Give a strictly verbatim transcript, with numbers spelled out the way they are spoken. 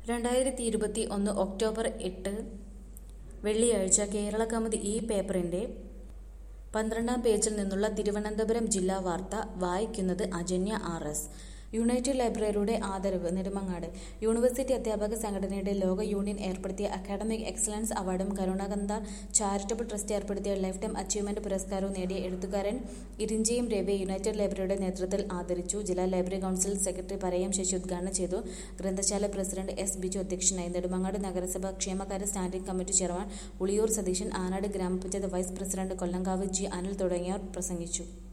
രണ്ടായിരത്തി ഇരുപത്തി ഒന്ന് ഒക്ടോബർ എട്ട് വെള്ളിയാഴ്ച കേരളകൗമുദി ഈ പേപ്പറിന്റെ പന്ത്രണ്ടാം പേജിൽ നിന്നുള്ള തിരുവനന്തപുരം ജില്ലാ വാർത്ത വായിക്കുന്നത് അജന്യ ആർ എസ്. യുണൈറ്റഡ് ലൈബ്രറിയുടെ ആദരവ് നെടുമങ്ങാട്. യൂണിവേഴ്സിറ്റി അധ്യാപക സംഘടനയുടെ ലോക യൂണിയൻ ഏർപ്പെടുത്തിയ അക്കാഡമിക് എക്സലൻസ് അവാർഡും കരുണാകന്ത ചാരിറ്റബിൾ ട്രസ്റ്റ് ഏർപ്പെടുത്തിയ ലൈഫ് ടൈം അച്ചീവ്മെന്റ് പുരസ്കാരവും നേടിയ എഴുത്തുകാരൻ ഇരിഞ്ചയം രവിയെ യുണൈറ്റഡ് ലൈബ്രറിയുടെ നേതൃത്വത്തിൽ ആദരിച്ചു. ജില്ലാ library council secretary Parayam Sasi ഉദ്ഘാടനം ചെയ്തു. ഗ്രന്ഥശാല പ്രസിഡന്റ് എസ് ബിജു അധ്യക്ഷനായി. നെടുമങ്ങാട് നഗരസഭ ക്ഷേമകാര്യ standing committee chairman Uliyoor Satheesan, Anad ഗ്രാമപഞ്ചായത്ത് vice president Kollankavu G Anil തുടങ്ങിയവർ പ്രസംഗിച്ചു.